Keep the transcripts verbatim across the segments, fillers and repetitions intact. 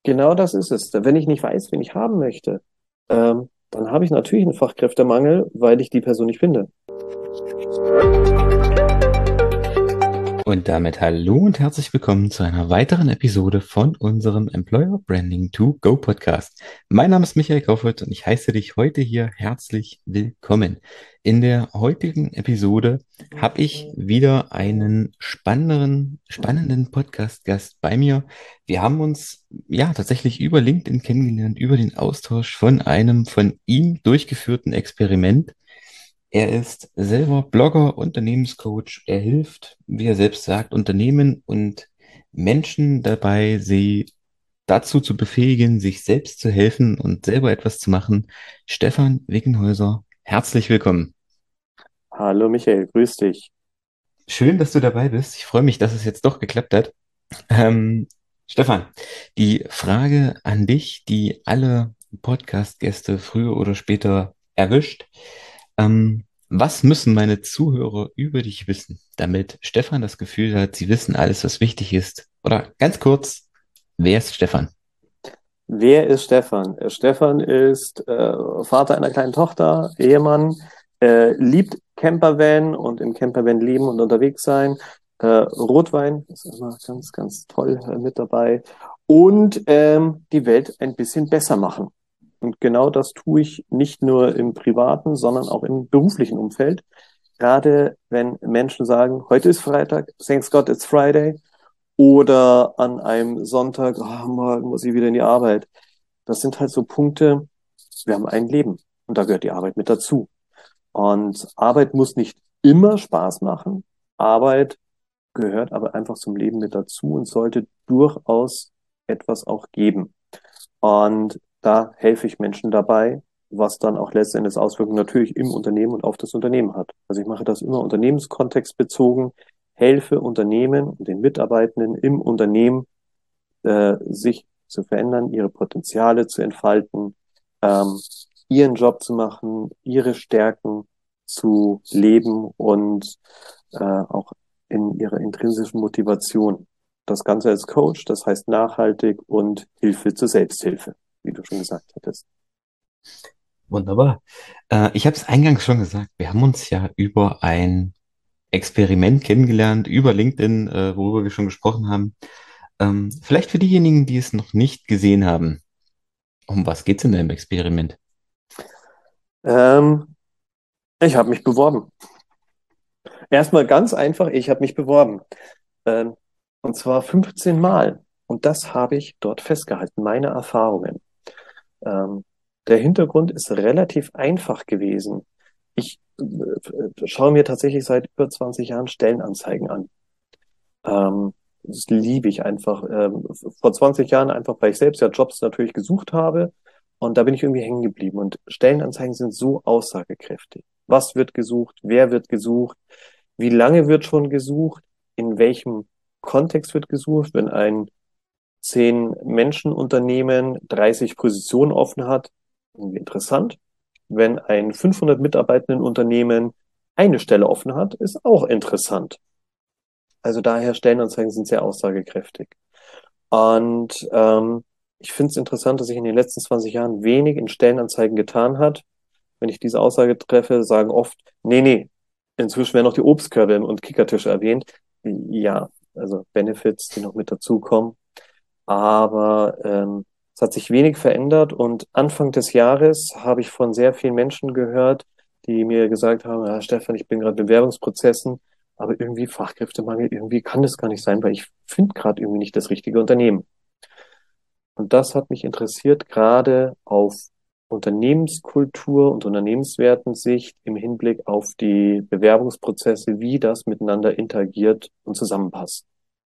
Genau das ist es. Wenn ich nicht weiß, wen ich haben möchte, ähm, dann habe ich natürlich einen Fachkräftemangel, weil ich die Person nicht finde. Und damit hallo und herzlich willkommen zu einer weiteren Episode von unserem Employer Branding to Go Podcast. Mein Name ist Michael Kaufhold und ich heiße dich heute hier herzlich willkommen. In der heutigen Episode habe ich wieder einen spannenderen, spannenden Podcast-Gast bei mir. Wir haben uns ja tatsächlich über LinkedIn kennengelernt, über den Austausch von einem von ihm durchgeführten Experiment. Er ist selber Blogger, Unternehmenscoach. Er hilft, wie er selbst sagt, Unternehmen und Menschen dabei, sie dazu zu befähigen, sich selbst zu helfen und selber etwas zu machen. Stefan Wickenhäuser, herzlich willkommen. Hallo Michael, grüß dich. Schön, dass du dabei bist. Ich freue mich, dass es jetzt doch geklappt hat. Ähm, Stefan, die Frage an dich, die alle Podcast-Gäste früher oder später erwischt. Ähm, was müssen meine Zuhörer über dich wissen, damit Stefan das Gefühl hat, sie wissen alles, was wichtig ist? Oder ganz kurz, wer ist Stefan? Wer ist Stefan? Äh, Stefan ist äh, Vater einer kleinen Tochter, Ehemann, äh, liebt Campervan und im Campervan leben und unterwegs sein. Äh, Rotwein ist immer ganz, ganz toll äh, mit dabei. Und ähm, die Welt ein bisschen besser machen. Und genau das tue ich nicht nur im privaten, sondern auch im beruflichen Umfeld. Gerade wenn Menschen sagen, heute ist Freitag, thanks God it's Friday, oder an einem Sonntag, oh, morgen muss ich wieder in die Arbeit. Das sind halt so Punkte, wir haben ein Leben und da gehört die Arbeit mit dazu. Und Arbeit muss nicht immer Spaß machen. Arbeit gehört aber einfach zum Leben mit dazu und sollte durchaus etwas auch geben. Und da helfe ich Menschen dabei, was dann auch letztendlich Auswirkungen natürlich im Unternehmen und auf das Unternehmen hat. Also ich mache das immer unternehmenskontextbezogen, helfe Unternehmen und den Mitarbeitenden im Unternehmen, äh, sich zu verändern, ihre Potenziale zu entfalten, ähm, ihren Job zu machen, ihre Stärken zu leben und äh, auch in ihrer intrinsischen Motivation. Das Ganze als Coach, das heißt nachhaltig und Hilfe zur Selbsthilfe, wie du schon gesagt hattest. Wunderbar. Äh, ich habe es eingangs schon gesagt, wir haben uns ja über ein Experiment kennengelernt, über LinkedIn, äh, worüber wir schon gesprochen haben. Ähm, vielleicht für diejenigen, die es noch nicht gesehen haben, um was geht's in deinem Experiment? Ähm, ich habe mich beworben. Erstmal ganz einfach, ich habe mich beworben. Ähm, und zwar fünfzehn Mal. Und das habe ich dort festgehalten, meine Erfahrungen. Ähm, der Hintergrund ist relativ einfach gewesen. Ich äh, schaue mir tatsächlich seit über zwanzig Jahren Stellenanzeigen an. Ähm, das liebe ich einfach. Ähm, vor zwanzig Jahren einfach, weil ich selbst ja Jobs natürlich gesucht habe. Und da bin ich irgendwie hängen geblieben. Und Stellenanzeigen sind so aussagekräftig. Was wird gesucht? Wer wird gesucht? Wie lange wird schon gesucht? In welchem Kontext wird gesucht? Wenn ein Zehn-Menschen-Unternehmen dreißig Positionen offen hat, irgendwie interessant. Wenn ein fünfhundert Mitarbeitenden Unternehmen eine Stelle offen hat, ist auch interessant. Also daher Stellenanzeigen sind sehr aussagekräftig. Und ähm, ich finde es interessant, dass sich in den letzten zwanzig Jahren wenig in Stellenanzeigen getan hat. Wenn ich diese Aussage treffe, sagen oft, nee, nee, inzwischen werden noch die Obstkörbe und Kickertische erwähnt. Ja, also Benefits, die noch mit dazukommen. Aber ähm, es hat sich wenig verändert und Anfang des Jahres habe ich von sehr vielen Menschen gehört, die mir gesagt haben, ja, Stefan, ich bin gerade in Bewerbungsprozessen, aber irgendwie Fachkräftemangel, irgendwie kann das gar nicht sein, weil ich finde gerade irgendwie nicht das richtige Unternehmen. Und das hat mich interessiert, gerade auf Unternehmenskultur und Unternehmenswertensicht im Hinblick auf die Bewerbungsprozesse, wie das miteinander interagiert und zusammenpasst.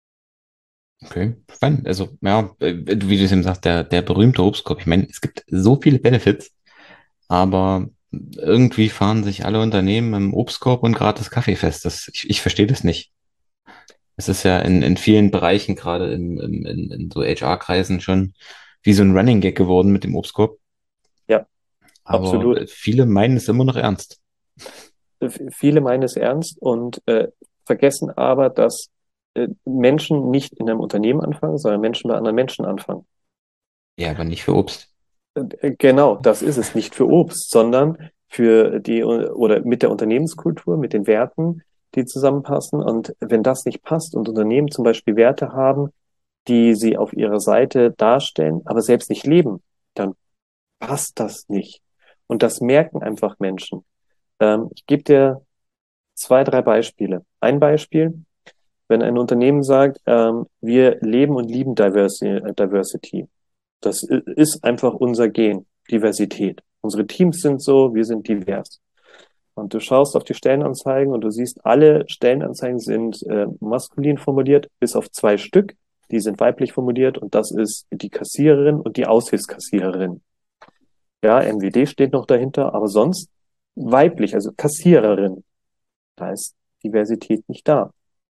Okay, spannend. Also, ja, äh, wie du es eben sagst, der, der berühmte Obstkorb. Ich meine, es gibt so viele Benefits, aber irgendwie fahren sich alle Unternehmen im Obstkorb und gratis Kaffee fest. Das, ich, ich verstehe das nicht. Es ist ja in, in vielen Bereichen, gerade im, im, in, in so H R-Kreisen schon wie so ein Running Gag geworden mit dem Obstkorb. Ja, Aber absolut. äh, viele meinen es immer noch ernst. Viele meinen es ernst und äh, vergessen aber, dass äh, Menschen nicht in einem Unternehmen anfangen, sondern Menschen bei anderen Menschen anfangen. Ja, aber nicht für Obst. Äh, Genau, das ist es. Nicht für Obst, sondern für die oder mit der Unternehmenskultur, mit den Werten, die zusammenpassen. Und wenn das nicht passt und Unternehmen zum Beispiel Werte haben, die sie auf ihrer Seite darstellen, aber selbst nicht leben, dann passt das nicht. Und das merken einfach Menschen. Ähm, ich gebe dir zwei, drei Beispiele. Ein Beispiel, wenn ein Unternehmen sagt, ähm, wir leben und lieben Diversi äh, Diversity. Das i- ist einfach unser Gen, Diversität. Unsere Teams sind so, wir sind divers. Und du schaust auf die Stellenanzeigen und du siehst, alle Stellenanzeigen sind äh, maskulin formuliert, bis auf zwei Stück. Die sind weiblich formuliert und das ist die Kassiererin und die Aushilfskassiererin. Ja, M W D steht noch dahinter, aber sonst weiblich, also Kassiererin. Da ist Diversität nicht da.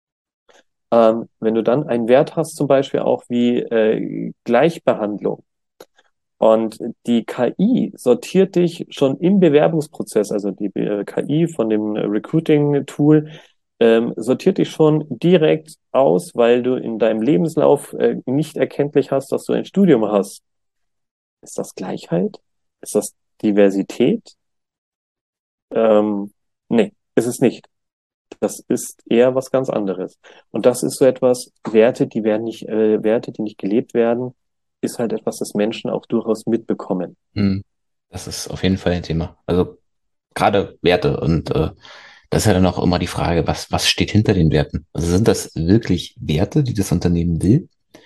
Ähm, wenn du dann einen Wert hast, zum Beispiel auch wie äh, Gleichbehandlung und die K I sortiert dich schon im Bewerbungsprozess, also die äh, K I von dem Recruiting-Tool, ähm, sortiert dich schon direkt aus, weil du in deinem Lebenslauf äh, nicht erkenntlich hast, dass du ein Studium hast. Ist das Gleichheit? Ist das Diversität? Ähm, nee, ist es nicht. Das ist eher was ganz anderes. Und das ist so etwas, Werte, die werden nicht, äh, Werte, die nicht gelebt werden, ist halt etwas, das Menschen auch durchaus mitbekommen. Hm. Das ist auf jeden Fall ein Thema. Also gerade Werte und äh, das ist ja dann auch immer die Frage, was, was steht hinter den Werten? Also sind das wirklich Werte, die das Unternehmen will?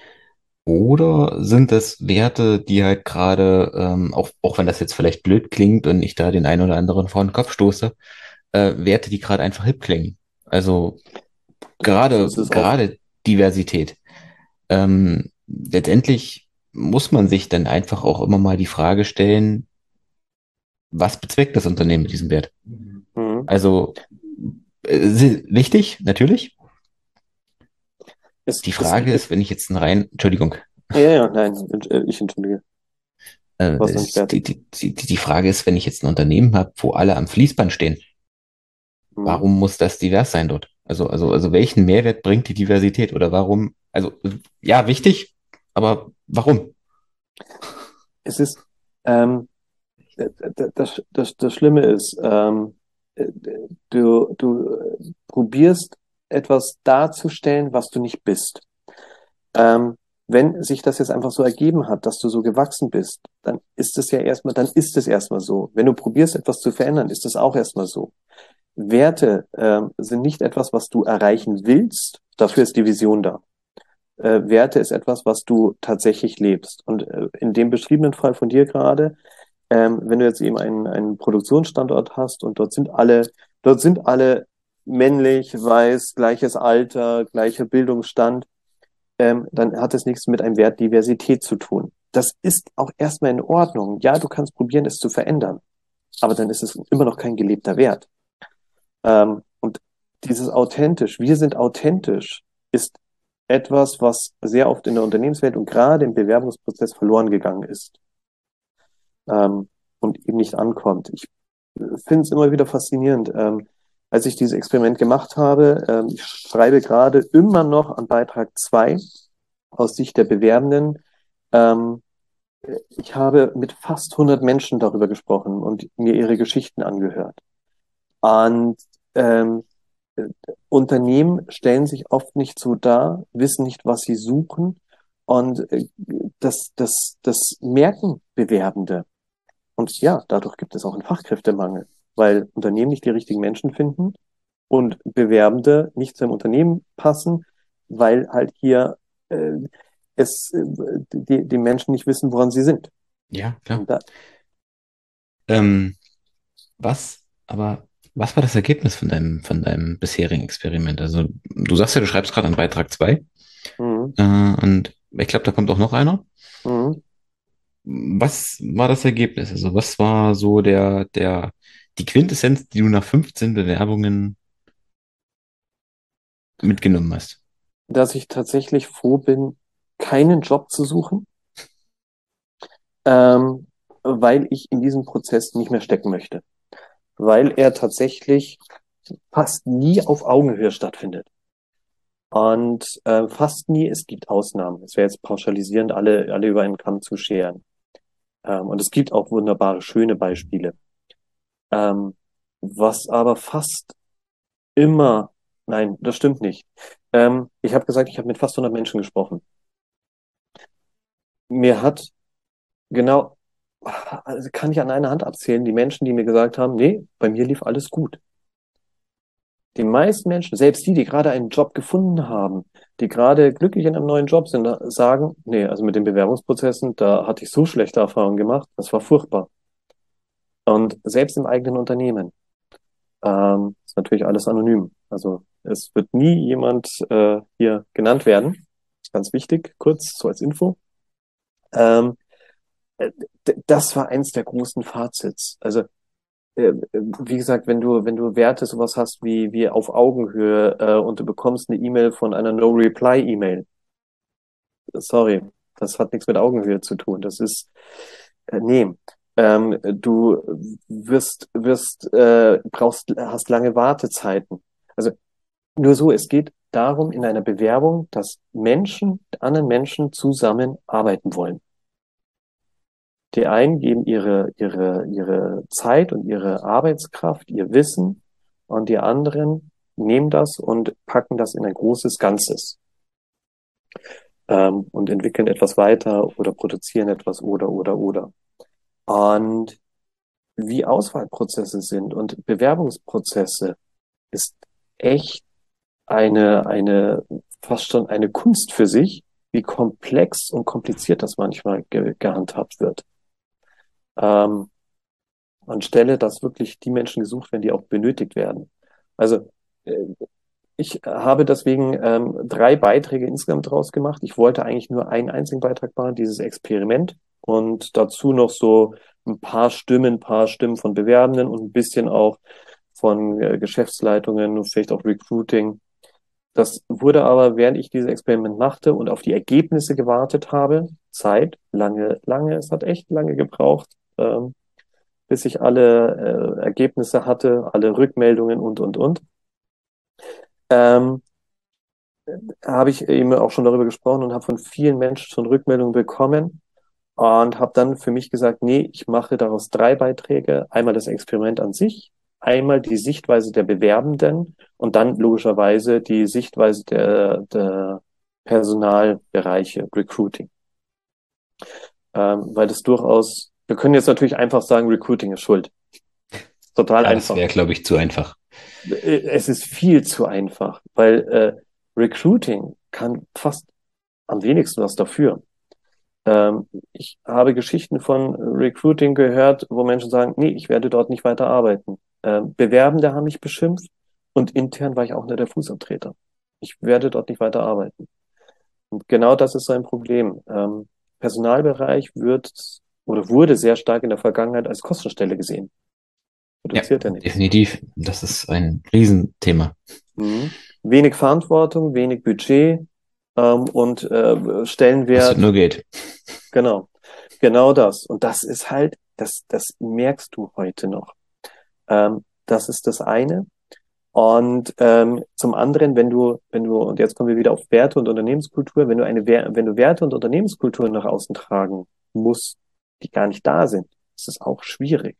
Oder sind das Werte, die halt gerade, ähm, auch, auch wenn das jetzt vielleicht blöd klingt und ich da den einen oder anderen vor den Kopf stoße, äh, Werte, die gerade einfach hip klingen? Also gerade, Das ist auch, gerade Diversität. Ähm, letztendlich muss man sich dann einfach auch immer mal die Frage stellen, was bezweckt das Unternehmen mit diesem Wert? mhm. Also äh, wichtig, natürlich. Es, Die es, Frage ist, wenn ich jetzt einen rein, Entschuldigung, ja, ja, nein, äh, ich entschuldige, äh, warst noch nicht ist, die, fertig. die, die, die Frage ist, wenn ich jetzt ein Unternehmen habe, wo alle am Fließband stehen, Mhm. warum muss das divers sein dort? Also, also, also welchen Mehrwert bringt die Diversität oder warum? Also, ja, wichtig, aber warum? Es ist, ähm, d- d- das, das, das Schlimme ist, ähm, äh, du, du äh, probierst etwas darzustellen, was du nicht bist. Ähm, wenn sich das jetzt einfach so ergeben hat, dass du so gewachsen bist, dann ist es ja erstmal, dann ist es erstmal so. Wenn du probierst, etwas zu verändern, ist es auch erstmal so. Werte ähm, sind nicht etwas, was du erreichen willst. Dafür ist die Vision da. Äh, Werte ist etwas, was du tatsächlich lebst. Und äh, in dem beschriebenen Fall von dir gerade, ähm, wenn du jetzt eben einen, einen Produktionsstandort hast und dort sind alle, dort sind alle männlich, weiß, gleiches Alter, gleicher Bildungsstand, ähm, dann hat es nichts mit einem Wert Diversität zu tun. Das ist auch erstmal in Ordnung. Ja, du kannst probieren, es zu verändern, aber dann ist es immer noch kein gelebter Wert. Ähm, und dieses authentisch, wir sind authentisch, ist etwas, was sehr oft in der Unternehmenswelt und gerade im Bewerbungsprozess verloren gegangen ist, ähm, und eben nicht ankommt. Ich finde es immer wieder faszinierend. Ähm, als ich dieses Experiment gemacht habe, ähm, ich schreibe gerade immer noch an Beitrag zwei aus Sicht der Bewerbenden. Ähm, ich habe mit fast hundert Menschen darüber gesprochen und mir ihre Geschichten angehört. Und ähm, Unternehmen stellen sich oft nicht so dar, wissen nicht, was sie suchen. Und äh, das, das, das merken Bewerbende. Und ja, dadurch gibt es auch einen Fachkräftemangel, weil Unternehmen nicht die richtigen Menschen finden und Bewerbende nicht zum Unternehmen passen, weil halt hier äh, es äh, die, die Menschen nicht wissen, woran sie sind. Ja, klar. Und da, Ähm, was, aber was war das Ergebnis von deinem, von deinem bisherigen Experiment? Also, du sagst ja, du schreibst gerade an Beitrag zwei mhm, äh, und ich glaube, da kommt auch noch einer. mhm. Was war das Ergebnis? Also, was war so der, der, die Quintessenz, die du nach fünfzehn Bewerbungen mitgenommen hast? Dass ich tatsächlich froh bin, keinen Job zu suchen, ähm, weil ich in diesem Prozess nicht mehr stecken möchte, weil er tatsächlich fast nie auf Augenhöhe stattfindet. Und äh, fast nie, es gibt Ausnahmen. Es wäre jetzt pauschalisierend, alle, alle über einen Kamm zu scheren. Ähm, und es gibt auch wunderbare, schöne Beispiele. Ähm, was aber fast immer, nein, das stimmt nicht. Ähm, ich habe gesagt, ich habe mit fast hundert Menschen gesprochen. Mir hat genau, also kann ich an einer Hand abzählen, die Menschen, die mir gesagt haben, nee, bei mir lief alles gut. Die meisten Menschen, selbst die, die gerade einen Job gefunden haben, die gerade glücklich in einem neuen Job sind, sagen, nee, also mit den Bewerbungsprozessen, da hatte ich so schlechte Erfahrungen gemacht, das war furchtbar. Und selbst im eigenen Unternehmen, ähm, ist natürlich alles anonym. Also es wird nie jemand äh, hier genannt werden. Ganz wichtig, kurz so als Info. Ähm, äh, d- Das war eins der großen Fazits. Also äh, wie gesagt, wenn du, wenn du Werte sowas hast wie, wie auf Augenhöhe äh, und du bekommst eine E-Mail von einer No-Reply-E-Mail, sorry, das hat nichts mit Augenhöhe zu tun. Das ist, äh, nee, ähm, du wirst, wirst, äh, brauchst, hast lange Wartezeiten. Also nur so, es geht darum in einer Bewerbung, dass Menschen mit anderen Menschen zusammenarbeiten wollen. Die einen geben ihre, ihre, ihre Zeit und ihre Arbeitskraft, ihr Wissen, und die anderen nehmen das und packen das in ein großes Ganzes, ähm, und entwickeln etwas weiter oder produzieren etwas oder, oder, oder. Und wie Auswahlprozesse sind und Bewerbungsprozesse ist echt eine, eine, fast schon eine Kunst für sich, wie komplex und kompliziert das manchmal ge gehandhabt wird. Ähm, Anstelle, dass wirklich die Menschen gesucht werden, die auch benötigt werden. Also äh, ich habe deswegen ähm, drei Beiträge insgesamt draus gemacht. Ich wollte eigentlich nur einen einzigen Beitrag machen, dieses Experiment, und dazu noch so ein paar Stimmen, ein paar Stimmen von Bewerbenden und ein bisschen auch von äh, Geschäftsleitungen und vielleicht auch Recruiting. Das wurde aber, während ich dieses Experiment machte und auf die Ergebnisse gewartet habe, Zeit, lange, lange, es hat echt lange gebraucht, ähm, bis ich alle äh, Ergebnisse hatte, alle Rückmeldungen und, und, und. Ähm, Habe ich eben auch schon darüber gesprochen und habe von vielen Menschen schon Rückmeldungen bekommen und habe dann für mich gesagt, nee, ich mache daraus drei Beiträge. Einmal das Experiment an sich, einmal die Sichtweise der Bewerbenden und dann logischerweise die Sichtweise der, der Personalbereiche, Recruiting. Ähm, weil das durchaus, wir können jetzt natürlich einfach sagen, Recruiting ist schuld. Total Ja, das einfach. wäre, glaube ich, zu einfach. Es ist viel zu einfach, weil äh, Recruiting kann fast am wenigsten was dafür. Ähm, ich habe Geschichten von Recruiting gehört, wo Menschen sagen, nee, ich werde dort nicht weiter arbeiten. Ähm, Bewerbende haben mich beschimpft und intern war ich auch nur der Fußabtreter. Ich werde dort nicht weiter arbeiten. Und genau das ist so ein Problem. Ähm, Personalbereich wird oder wurde sehr stark in der Vergangenheit als Kostenstelle gesehen. Ja, Produziert ja nichts. definitiv. Das ist ein Riesenthema. Mhm. Wenig Verantwortung, wenig Budget, ähm, und äh, Kostet Stellenwert, nur Geld. genau, genau das. Und das ist halt, das, das merkst du heute noch. Ähm, das ist das eine. Und ähm, zum anderen, wenn du, wenn du, und jetzt kommen wir wieder auf Werte und Unternehmenskultur, wenn du eine, Wer- wenn du Werte und Unternehmenskultur nach außen tragen musst, die gar nicht da sind, ist es auch schwierig.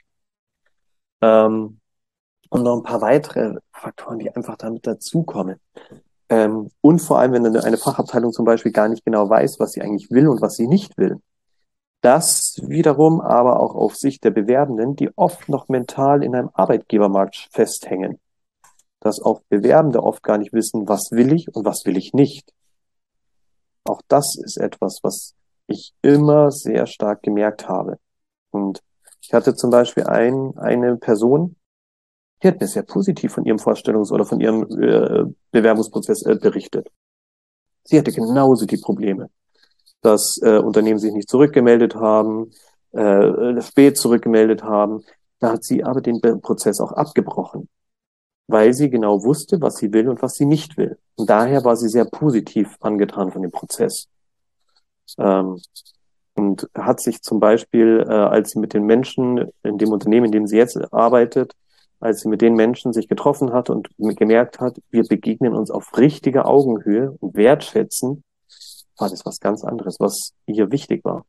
Ähm, und noch ein paar weitere Faktoren, die einfach damit dazukommen. Ähm, und vor allem, wenn eine, eine Fachabteilung zum Beispiel gar nicht genau weiß, was sie eigentlich will und was sie nicht will. Das wiederum aber auch auf Sicht der Bewerbenden, die oft noch mental in einem Arbeitgebermarkt festhängen. Dass auch Bewerbende oft gar nicht wissen, was will ich und was will ich nicht. Auch das ist etwas, was ich immer sehr stark gemerkt habe. Und ich hatte zum Beispiel ein, eine Person, die hat mir sehr positiv von ihrem Vorstellungs- oder von ihrem äh, Bewerbungsprozess äh, berichtet. Sie hatte genauso die Probleme, dass äh, Unternehmen sich nicht zurückgemeldet haben, äh, spät zurückgemeldet haben. Da hat sie aber den Prozess auch abgebrochen, weil sie genau wusste, was sie will und was sie nicht will. Und daher war sie sehr positiv angetan von dem Prozess. Ähm, und hat sich zum Beispiel, äh, als sie mit den Menschen in dem Unternehmen, in dem sie jetzt arbeitet, als sie mit den Menschen sich getroffen hat und gemerkt hat, wir begegnen uns auf richtiger Augenhöhe und wertschätzen, war das was ganz anderes, was ihr wichtig war.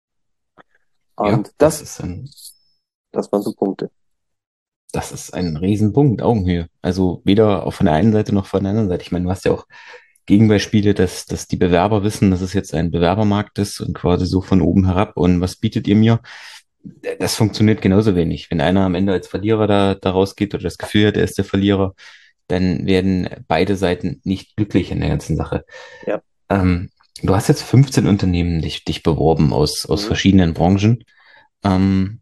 Ja, Und das das, ist ein, das waren so Punkte. das ist ein Riesenpunkt, Augenhöhe. Also weder auch von der einen Seite noch von der anderen Seite. Ich meine, du hast ja auch Gegenbeispiele, dass, dass die Bewerber wissen, dass es jetzt ein Bewerbermarkt ist und quasi so von oben herab und was bietet ihr mir? Das funktioniert genauso wenig. Wenn einer am Ende als Verlierer da, da rausgeht oder das Gefühl hat, er ist der Verlierer, dann werden beide Seiten nicht glücklich in der ganzen Sache. Ja. Ähm, Du hast jetzt fünfzehn Unternehmen dich, dich beworben aus, aus Mhm. verschiedenen Branchen. Ähm,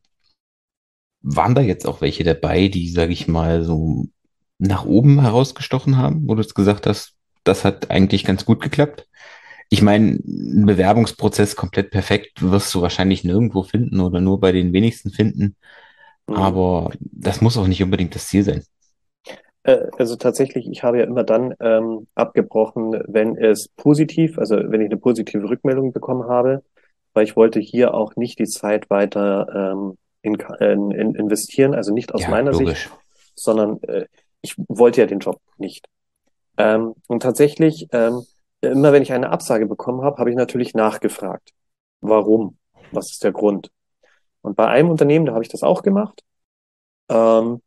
Waren da jetzt auch welche dabei, die, sage ich mal, so nach oben herausgestochen haben, wo du jetzt gesagt hast, das hat eigentlich ganz gut geklappt? Ich meine, einen Bewerbungsprozess komplett perfekt wirst du wahrscheinlich nirgendwo finden oder nur bei den wenigsten finden. Mhm. Aber das muss auch nicht unbedingt das Ziel sein. Äh, Also tatsächlich, ich habe ja immer dann ähm, abgebrochen, wenn es positiv, also wenn ich eine positive Rückmeldung bekommen habe, weil ich wollte hier auch nicht die Zeit weiter ähm, in, in, in investieren, also nicht aus Ja, meiner Sicht, logisch. sondern äh, ich wollte ja den Job nicht. Ähm, und tatsächlich, ähm, immer wenn ich eine Absage bekommen habe, habe ich natürlich nachgefragt. Warum? Was ist der Grund? Und bei einem Unternehmen, da habe ich das auch gemacht. Ähm,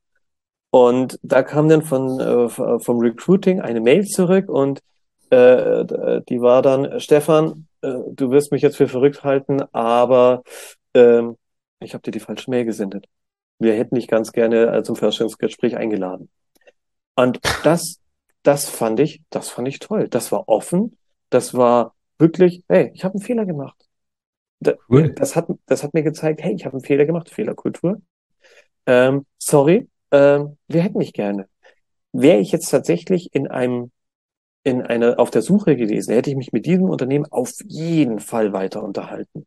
und da kam dann von, äh, vom Recruiting eine Mail zurück und äh, die war dann, Stefan, äh, du wirst mich jetzt für verrückt halten, aber ähm, ich habe dir die falsche Mail gesendet. Wir hätten dich ganz gerne äh, zum Vorstellungsgespräch eingeladen. Und das, das fand ich, das fand ich toll. Das war offen. Das war wirklich, hey, ich habe einen Fehler gemacht. Da- Cool. Das hat, das hat mir gezeigt, hey, ich habe einen Fehler gemacht, Fehlerkultur. Ähm, sorry, ähm, wir hätten mich gerne. Wäre ich jetzt tatsächlich in einem, in einer, auf der Suche gewesen, hätte ich mich mit diesem Unternehmen auf jeden Fall weiter unterhalten,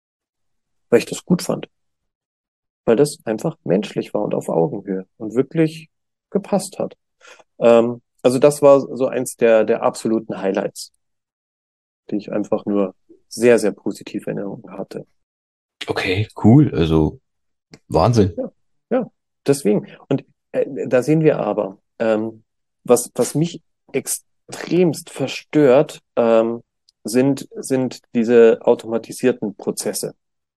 weil ich das gut fand, weil das einfach menschlich war und auf Augenhöhe und wirklich gepasst hat. Ähm, also das war so eins der, der absoluten Highlights, die ich einfach nur sehr, sehr positiv in Erinnerung hatte. Okay, cool. Also Wahnsinn. Ja, ja, deswegen. Und äh, da sehen wir aber, ähm, was, was mich extremst verstört, ähm, sind, sind diese automatisierten Prozesse.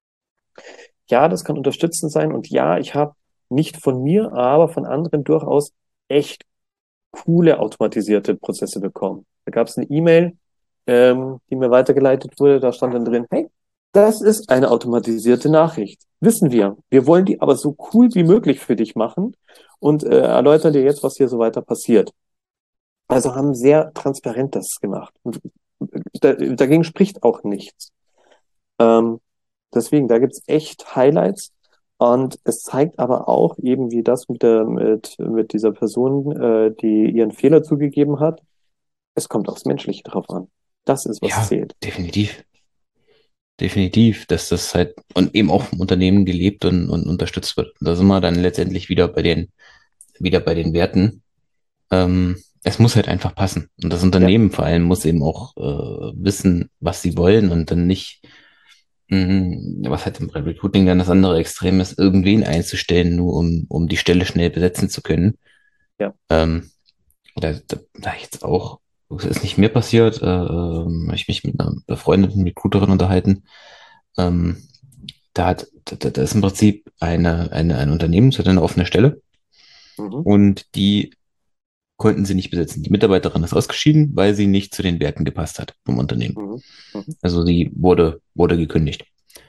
Ja, das kann unterstützend sein und ja, ich habe nicht von mir, aber von anderen durchaus echt coole automatisierte Prozesse bekommen. Da gab es eine E-Mail, ähm, die mir weitergeleitet wurde, da stand dann drin, hey, das ist eine automatisierte Nachricht. Wissen wir. Wir wollen die aber so cool wie möglich für dich machen und äh, erläutern dir jetzt, was hier so weiter passiert. Also haben sehr transparent das gemacht. Und da, dagegen spricht auch nichts. Ähm, deswegen, da gibt's echt Highlights. Und es zeigt aber auch eben, wie das mit der, mit, mit dieser Person, äh, die ihren Fehler zugegeben hat. Es kommt aufs Menschliche drauf an. Das ist, was Ja, zählt. definitiv. Definitiv, dass das halt und eben auch vom Unternehmen gelebt und, und unterstützt wird. Da sind wir dann letztendlich wieder bei den, wieder bei den Werten. Ähm, es muss halt einfach passen. Und das Ja, Unternehmen vor allem muss eben auch äh, wissen, was sie wollen und dann nicht, mh, was halt im Recruiting dann das andere Extrem ist, irgendwen einzustellen, nur um, um die Stelle schnell besetzen zu können. ja. Ähm, da, da, da ich jetzt auch, das ist nicht mir passiert, äh, ähm, hab ich mich mit einer befreundeten Recruiterin unterhalten. Ähm, da hat, da, da ist im Prinzip eine, eine, ein Unternehmen, es hat eine offene Stelle Mhm, und die konnten sie nicht besetzen. Die Mitarbeiterin ist ausgeschieden, weil sie nicht zu den Werten gepasst hat vom Unternehmen. mhm, mhm, Also sie wurde, wurde gekündigt.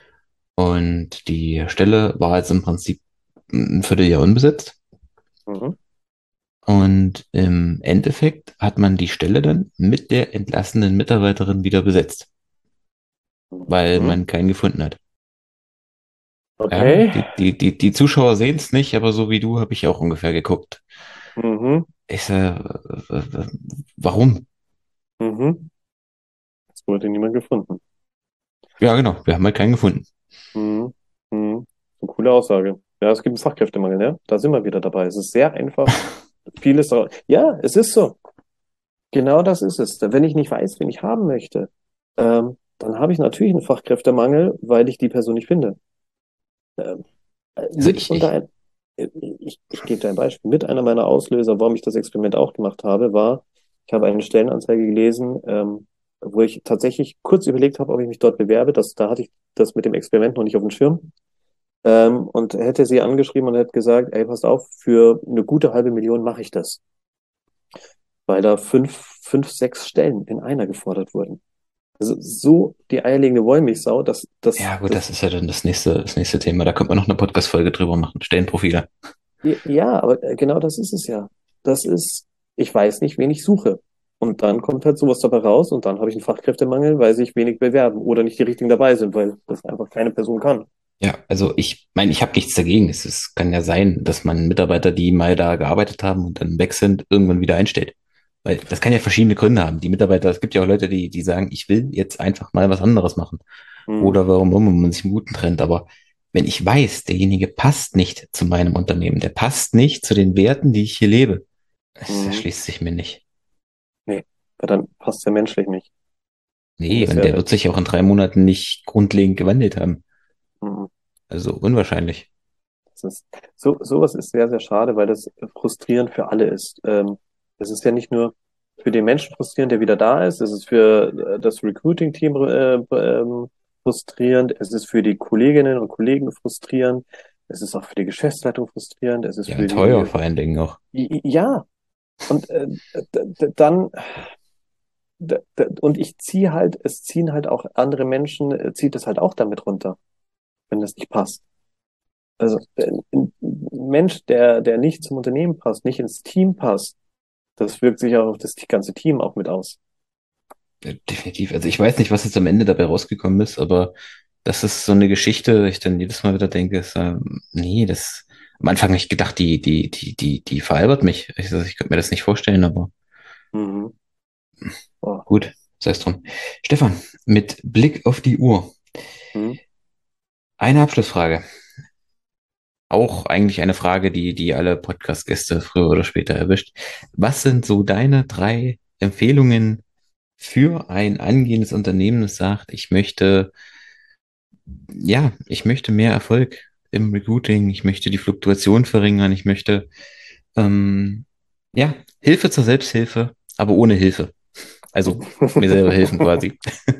Und die Stelle war jetzt im Prinzip ein Vierteljahr unbesetzt. mhm, Und im Endeffekt hat man die Stelle dann mit der entlassenen Mitarbeiterin wieder besetzt, weil mhm. man keinen gefunden hat. Ja, Okay. die, die, die, die Zuschauer sehen es nicht, aber so wie du habe ich auch ungefähr geguckt. Mhm, Ich sag, warum? mhm. Es wurde niemand gefunden. Ja, genau, wir haben halt keinen gefunden. Mhm, mhm. Eine coole Aussage. Ja, es gibt einen Fachkräftemangel, ne? Da sind wir wieder dabei. Es ist sehr einfach. Vieles. daraus- Ja, es ist so. Genau das ist es. Wenn ich nicht weiß, wen ich haben möchte, ähm, dann habe ich natürlich einen Fachkräftemangel, weil ich die Person nicht finde. Ähm, Also mit ich, ich, unter ein, ich, ich gebe dir ein Beispiel. Mit einer meiner Auslöser, warum ich das Experiment auch gemacht habe, war, ich habe eine Stellenanzeige gelesen, ähm, wo ich tatsächlich kurz überlegt habe, ob ich mich dort bewerbe. Das, da hatte ich das mit dem Experiment noch nicht auf dem Schirm. Ähm, und hätte sie angeschrieben und hätte gesagt, ey, passt auf, für eine gute halbe Million mache ich das. Weil da fünf, fünf, sechs Stellen in einer gefordert wurden. Also so die eierlegende Wollmilchsau, dass das, Ja, gut, das, das ist ja dann das nächste, das nächste Thema. Da könnte man noch eine Podcast-Folge drüber machen. Stellenprofile. ja, aber genau das ist es ja. Das ist, ich weiß nicht, wen ich suche. Und dann kommt halt sowas dabei raus und dann habe ich einen Fachkräftemangel, weil sich wenig bewerben oder nicht die richtigen dabei sind, weil das einfach keine Person kann. Ja, also ich meine, ich habe nichts dagegen. Es ist, kann ja sein, dass man Mitarbeiter, die mal da gearbeitet haben und dann weg sind, irgendwann wieder einstellt. Weil das kann ja verschiedene Gründe haben. Die Mitarbeiter, es gibt ja auch Leute, die, die sagen, ich will jetzt einfach mal was anderes machen. Hm, Oder warum immer man sich im Guten trennt. Aber wenn ich weiß, derjenige passt nicht zu meinem Unternehmen, der passt nicht zu den Werten, die ich hier lebe, das hm, erschließt sich mir nicht. nee, weil dann passt der menschlich nicht. Und Nee, das und der wäre, wird sich auch in drei Monaten nicht grundlegend gewandelt haben. hm, Also unwahrscheinlich. das ist, so, sowas ist sehr, sehr schade, weil das frustrierend für alle ist. Ähm, es ist ja nicht nur für den Menschen frustrierend, der wieder da ist, es ist für äh, das Recruiting-Team äh, ähm, frustrierend, es ist für die Kolleginnen und Kollegen frustrierend, es ist auch für die Geschäftsleitung frustrierend, es ist Ja, und für teuer die, vor allen Dingen auch. ja, und äh, d- d- dann, d- d- und ich ziehe halt, es ziehen halt auch andere Menschen, äh, zieht es halt auch damit runter, wenn das nicht passt. Also äh, ein Mensch, der, der nicht zum Unternehmen passt, nicht ins Team passt, das wirkt sich auch auf das ganze Team auch mit aus. Ja, definitiv. Also ich weiß nicht, was jetzt am Ende dabei rausgekommen ist, aber das ist so eine Geschichte, ich dann jedes Mal wieder denke, ist, ähm, nee, das am Anfang hab ich gedacht, die, die, die, die, die veralbert mich. Ich, also ich könnte mir das nicht vorstellen, aber Mhm. Oh. gut, sei es drum. Stefan, mit Blick auf die Uhr, Mhm. eine Abschlussfrage. Auch eigentlich eine Frage, die, die alle Podcast-Gäste früher oder später erwischt. Was sind so deine drei Empfehlungen für ein angehendes Unternehmen, das sagt, ich möchte ja, ich möchte mehr Erfolg im Recruiting, ich möchte die Fluktuation verringern, ich möchte ähm, ja, Hilfe zur Selbsthilfe, aber ohne Hilfe. Also mir selber helfen quasi.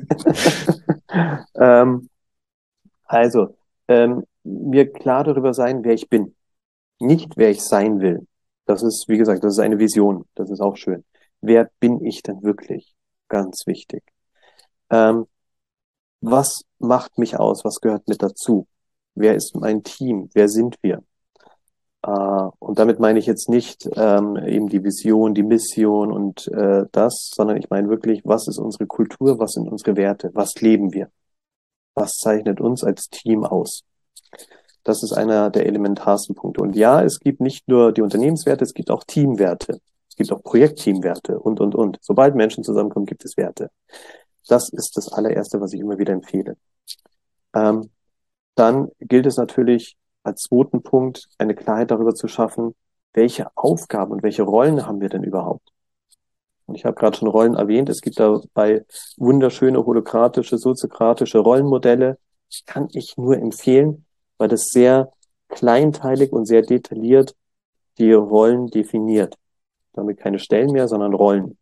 Ähm, also, ähm, mir klar darüber sein, wer ich bin, nicht wer ich sein will. Das ist, wie gesagt, das ist eine Vision. Das ist auch schön. Wer bin ich denn wirklich? Ganz wichtig. Ähm, was macht mich aus? Was gehört mit dazu? Wer ist mein Team? Wer sind wir? Äh, und damit meine ich jetzt nicht ähm, eben die Vision, die Mission und äh, das, sondern ich meine wirklich, was ist unsere Kultur? Was sind unsere Werte? Was leben wir? Was zeichnet uns als Team aus? Das ist einer der elementarsten Punkte. Und ja, es gibt nicht nur die Unternehmenswerte, es gibt auch Teamwerte. Es gibt auch Projektteamwerte und, und, und. Sobald Menschen zusammenkommen, gibt es Werte. Das ist das allererste, was ich immer wieder empfehle. Ähm, dann gilt es natürlich als zweiten Punkt, eine Klarheit darüber zu schaffen, welche Aufgaben und welche Rollen haben wir denn überhaupt? Und ich habe gerade schon Rollen erwähnt. Es gibt dabei wunderschöne holokratische, soziokratische Rollenmodelle. Kann ich nur empfehlen, weil das sehr kleinteilig und sehr detailliert die Rollen definiert. Damit keine Stellen mehr, sondern Rollen.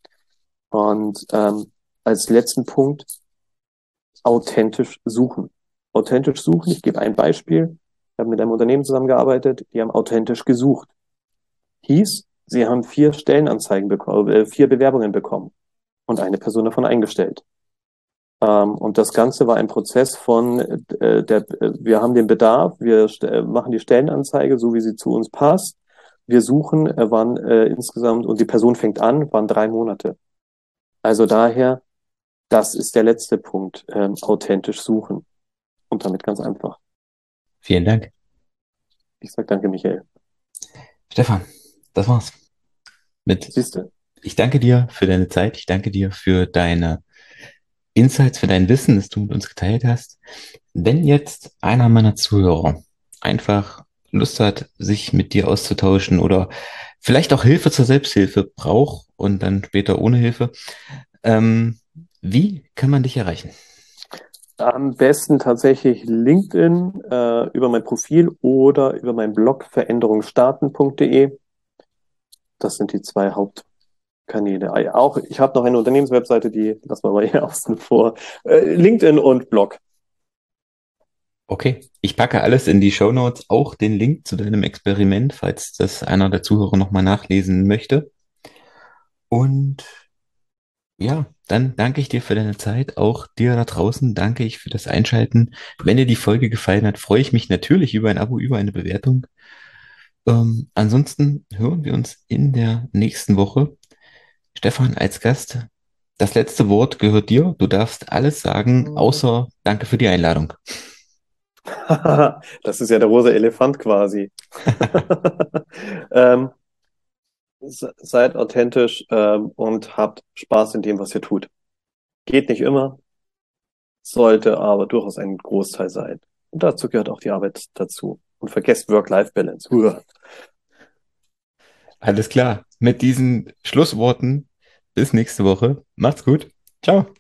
Und ähm, als letzten Punkt authentisch suchen. Authentisch suchen, ich gebe ein Beispiel. Ich habe mit einem Unternehmen zusammengearbeitet, die haben authentisch gesucht. Hieß, sie haben vier Stellenanzeigen bekommen, äh, vier Bewerbungen bekommen und eine Person davon eingestellt. Ähm, und das Ganze war ein Prozess von, äh, der, äh, wir haben den Bedarf, wir äh, machen die Stellenanzeige, so wie sie zu uns passt. Wir suchen, äh, waren äh, insgesamt, und die Person fängt an, waren drei Monate. Also daher, das ist der letzte Punkt, ähm, authentisch suchen. Und damit ganz einfach. Vielen Dank. Ich sage danke, Michael. Stefan, das war's. Mit Siehst du? Ich danke dir für deine Zeit, ich danke dir für deine Insights, für dein Wissen, das du mit uns geteilt hast. Wenn jetzt einer meiner Zuhörer einfach Lust hat, sich mit dir auszutauschen oder vielleicht auch Hilfe zur Selbsthilfe braucht und dann später ohne Hilfe, ähm, wie kann man dich erreichen? Am besten tatsächlich LinkedIn äh, über mein Profil oder über meinen Blog veränderungsstarten punkt de. Das sind die zwei Hauptkanäle. Ah ja, auch, ich habe noch eine Unternehmenswebseite, die lassen wir mal hier außen vor. Äh, LinkedIn und Blog. Okay, ich packe alles in die Shownotes, auch den Link zu deinem Experiment, falls das einer der Zuhörer nochmal nachlesen möchte. Und ja, dann danke ich dir für deine Zeit. Auch dir da draußen danke ich für das Einschalten. Wenn dir die Folge gefallen hat, freue ich mich natürlich über ein Abo, über eine Bewertung. Ähm, ansonsten hören wir uns in der nächsten Woche. Stefan, als Gast, das letzte Wort gehört dir. Du darfst alles sagen, außer danke für die Einladung. Das ist ja der rosa Elefant quasi. ähm, se- seid authentisch ähm, und habt Spaß in dem, was ihr tut. Geht nicht immer, sollte aber durchaus ein Großteil sein. Und dazu gehört auch die Arbeit dazu. Und vergesst Work-Life-Balance. Uah. Alles klar. Mit diesen Schlussworten bis nächste Woche. Macht's gut. Ciao.